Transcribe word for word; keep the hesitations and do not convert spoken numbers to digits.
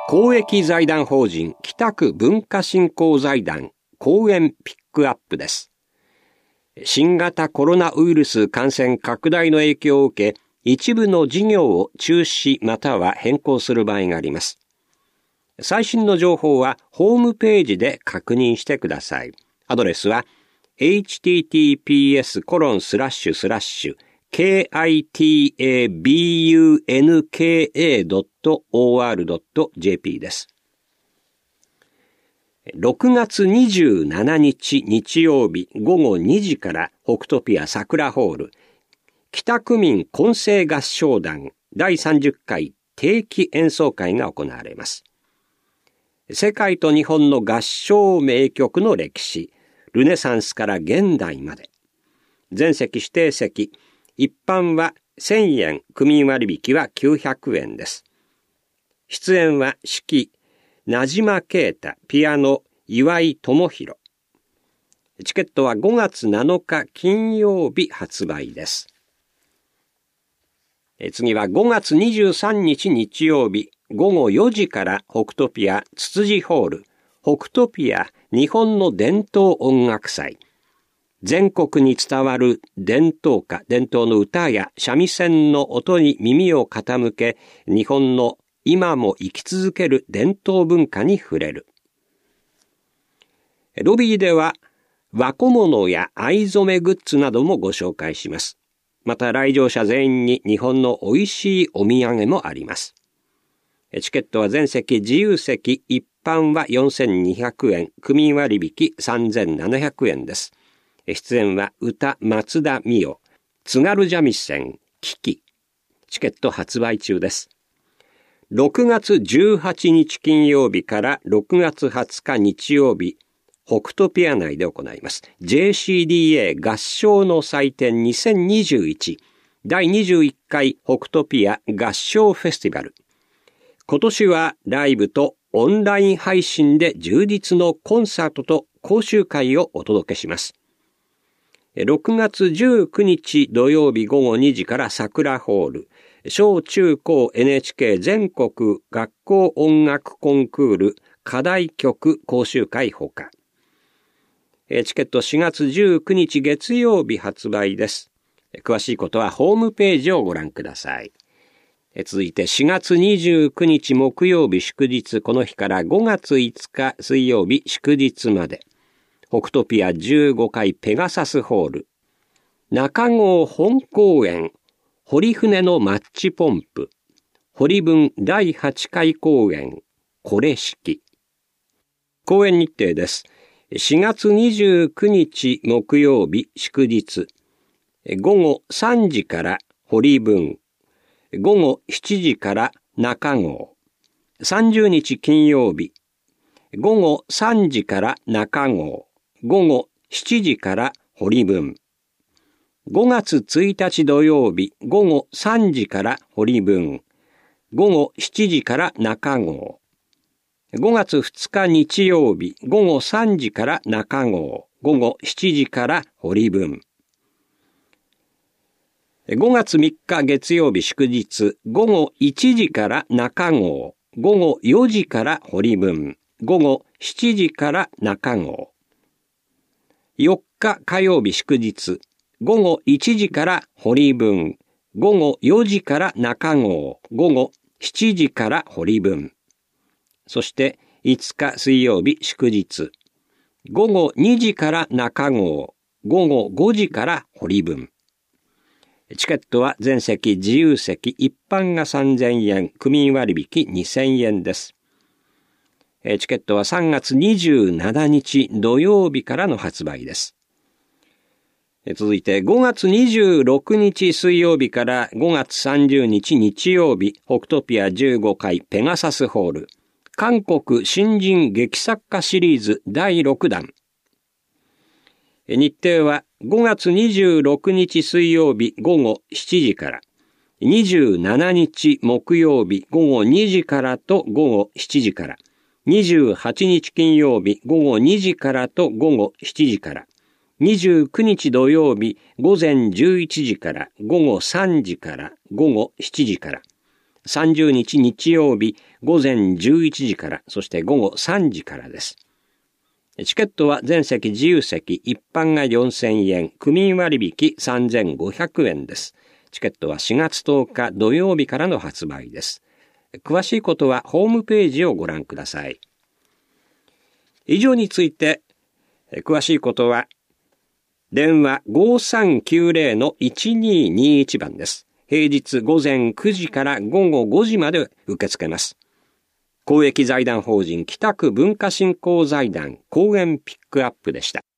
公益財団法人北区文化振興財団講演ピックアップです。新型コロナウイルス感染拡大の影響を受け、一部の事業を中止または変更する場合があります。最新の情報はホームページで確認してください。アドレスは エイチティーティーピーエスコロンスラッシュスラッシュ ケーアイティーエービーユーエヌケーエードットオーアールドットジェーピー です。ろくがつにじゅうしちにち日曜日ごごにじから北トピア桜ホール北区民混声合唱団だいさんじゅっかい定期演奏会が行われます。世界と日本の合唱名曲の歴史、ルネサンスから現代まで。全席指定席、一般はせんえん、区民割引はきゅうひゃくえんです。出演は指揮、名島啓太、ピアノ、岩井智弘。チケットはごがつなのか金曜日発売です。次はごがつにじゅうさんにち日曜日ごごよじから北トピアつつじホール北トピア日本の伝統音楽祭。全国に伝わる伝統歌、伝統の歌や三味線の音に耳を傾け、日本の今も生き続ける伝統文化に触れる。ロビーでは和小物や藍染めグッズなどもご紹介します。また来場者全員に日本の美味しいお土産もあります。チケットは全席自由席、一般はよんせんにひゃくえん、区民割引さんぜんななひゃくえんです。出演は歌松田美代、津軽三味線、キキ。チケット発売中です。ろくがつじゅうはちにち金曜日からろくがつはつか日曜日、北トピア内で行います。ジェーシーディーエー 合唱の祭典にせんにじゅういちだいにじゅういっかい北トピア合唱フェスティバル。今年はライブとオンライン配信で充実のコンサートと講習会をお届けします。ろくがつじゅうくにち土曜日ごごにじから桜ホール、小中高 エヌエイチケー 全国学校音楽コンクール課題曲講習会ほか。チケットしがつじゅうくにち月曜日発売です。詳しいことはホームページをご覧ください。続いてしがつにじゅうくにち木曜日祝日、この日からごがついつか水曜日祝日まで。北トピアじゅうごかいペガサスホール。中郷本公演、堀船のマッチポンプ。堀文だいはちかい公演、これ式。公演日程です。しがつにじゅうくにち木曜日祝日。ごごさんじから堀文。ごごしちじから中郷。さんじゅうにち金曜日。ごごさんじから中郷。ごごしちじから堀文。ごがつついたち土曜日。ごごさんじから堀文。ごごしちじから中郷。ごがつふつか日曜日。ごごさんじから中郷。ごごしちじから堀文。ごがつみっか月曜日祝日、ごごいちじから中郷、ごごよじから堀文、ごごしちじから中郷。よっか火曜日祝日、ごごいちじから堀文、ごごよじから中郷、ごごしちじから堀文。そしていつか水曜日祝日、ごごにじから中郷、ごごごじから堀文。チケットは全席自由席、一般がさんぜんえん、区民割引にせんえんです。チケットはさんがつにじゅうしちにち土曜日からの発売です。続いてごがつにじゅうろくにち水曜日からごがつさんじゅうにち日曜日、北トピアじゅうごかいペガサスホール、韓国新人劇作家シリーズだいろくだん。日程はごがつにじゅうろくにち水曜日ごごしちじから、にじゅうしちにち木曜日ごごにじからとごごしちじから、にじゅうはちにち金曜日ごごにじからとごごしちじから、にじゅうくにち土曜日午前じゅういちじからごごさんじからごごしちじから、 さんじゅうにち日曜日午前じゅういちじから、そして午後さんじからです。チケットは全席自由席、一般がよんせんえん、区民割引さんぜんごひゃくえんです。チケットはしがつとおか土曜日からの発売です。詳しいことはホームページをご覧ください。以上について、詳しいことは、電話 ごさんきゅうぜろのいちにーにーいち 番です。平日午前くじから午後ごじまで受け付けます。公益財団法人北区文化振興財団公園ピックアップでした。